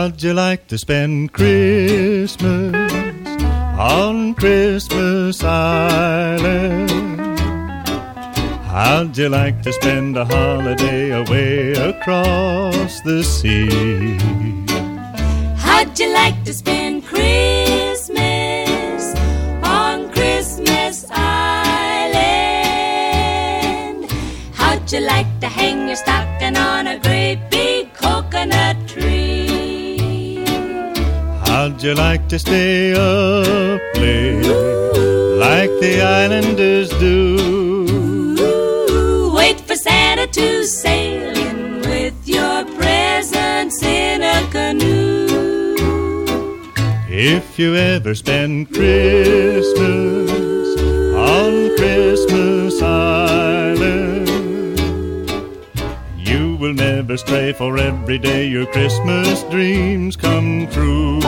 How'd you like to spend Christmas on Christmas Island? How'd you like to spend a holiday away across the sea? How'd you like to spend Christmas on Christmas Island? How'd you like to hang your stocking on a great big coconut tree? How'd you like to stay up late like the islanders do? Wait for Santa to sail in with your presents in a canoe. If you ever spend Christmas on Christmas Island, you will never stray, for every day your Christmas dreams come true.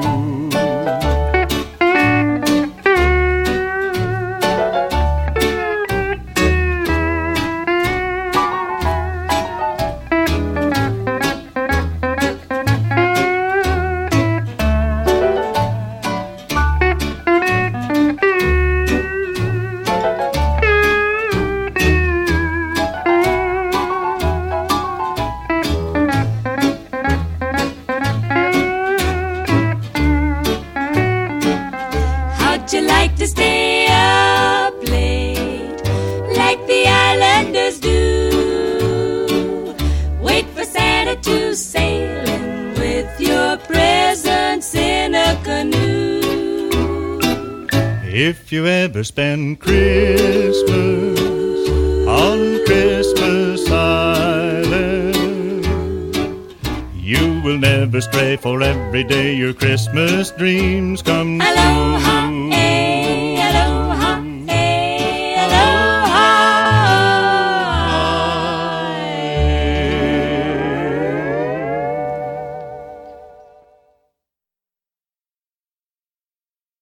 How'd you like to stay up late like the islanders do? Wait for Santa to sail in with your presents in a canoe. If you ever spend Christmas on Christmas Island, you will never stray, for every day your Christmas dreams come true. Aloha.